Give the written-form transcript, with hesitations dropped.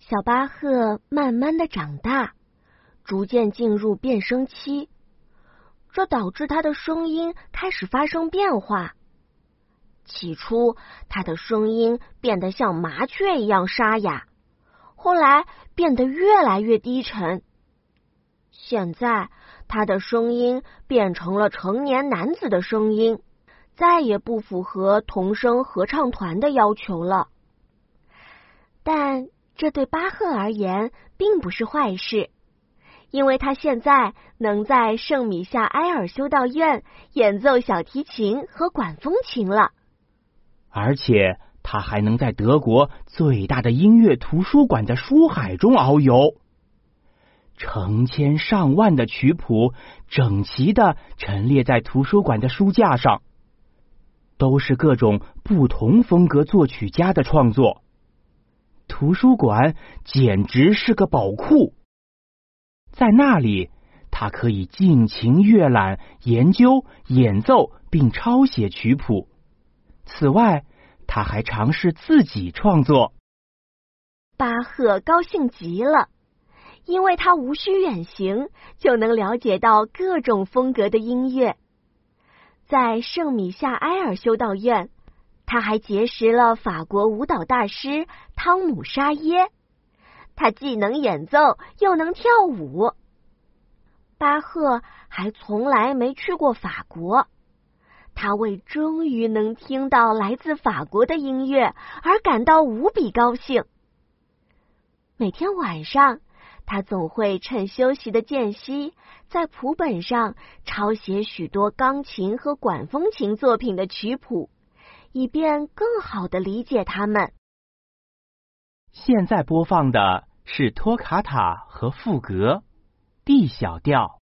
小巴赫慢慢的长大，逐渐进入变声期，这导致他的声音开始发生变化。起初，他的声音变得像麻雀一样沙哑，后来变得越来越低沉。现在，他的声音变成了成年男子的声音，再也不符合童声合唱团的要求了。但这对巴赫而言并不是坏事，因为他现在能在圣米夏埃尔修道院演奏小提琴和管风琴了。 而且他还能在德国最大的音乐图书馆的书海中遨游。成千上万的曲谱整齐地陈列在图书馆的书架上，都是各种不同风格作曲家的创作。图书馆简直是个宝库，在那里，他可以尽情阅览、研究、演奏并抄写曲谱。此外，他还尝试自己创作。 巴赫高兴极了，因为他无需远行就能了解到各种风格的音乐。在圣米夏埃尔修道院，他还结识了法国舞蹈大师汤姆·沙耶，他既能演奏又能跳舞。巴赫还从来没去过法国，他为终于能听到来自法国的音乐而感到无比高兴。每天晚上，他总会趁休息的间隙，在谱本上抄写许多钢琴和管风琴作品的曲谱，以便更好地理解它们。 现在播放的是托卡塔和赋格，D 小调。